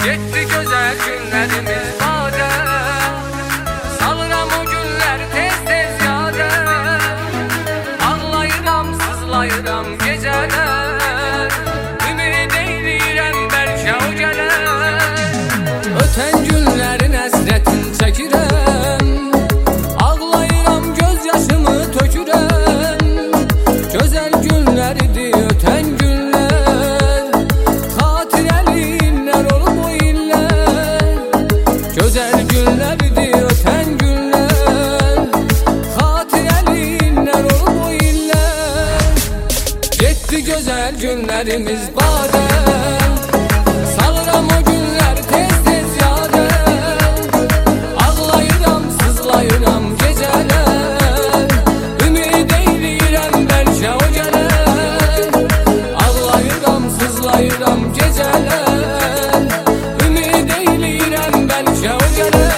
Getdi gözəl günlərimiz badə, salıram o günlər tez-tez yadə. Ağlayıram, sızlayıram gecələr, ümid eyləyirəm bəlkə o gələr. Ötən günlərin həsrətin çəkirəm, ağlayıram, göz yaşımı tökürəm. Gözəl günlər idi ötən günlər, xatirəli illər olub o illər. Gözəl günlər idi ötən günlər, xatirəli illər olub o illər. Getdi gözəl günlərimiz badə, salıram o günlər tez-tez yadə. Ağlayıram, sızlayıram gecələr, ümid eyləyirəm bəlkə o gələr. Ağlayıram, sızlayıram gecələr, ümid eyləyirəm bəlkə o gələr.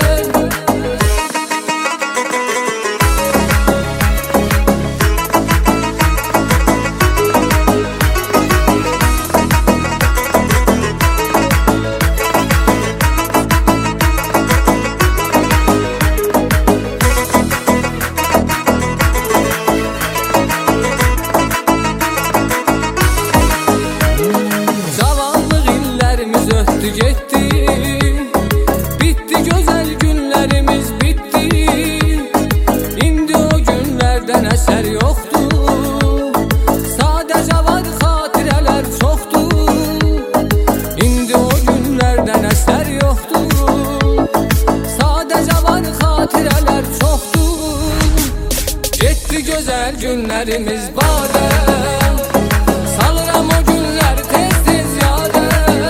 Ötdü getdi, bitti gözəl günlərimiz bitti. İndi o günlərdən əsər yoxdur, sadəcə var xatirələr çoxdur. İndi o günlərdən əsər yoxdur, sadəcə var xatirələr çoxdur. Getdi gözəl günlərimiz badə, salıram o günlər tez-tez yadə.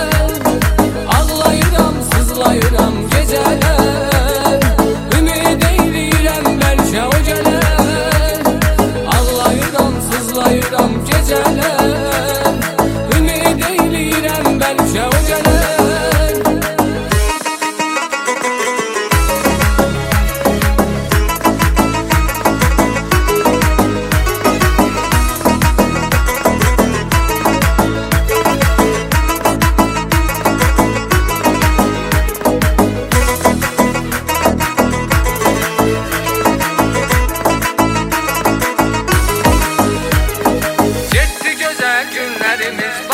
Ağlayıram gecələr, ümid eyləyirəm bəlkə o gələr. Ağlayıram, sızlayıram gecələr, ümid eyləyirəm bəlkə o gələr. Günlerimiz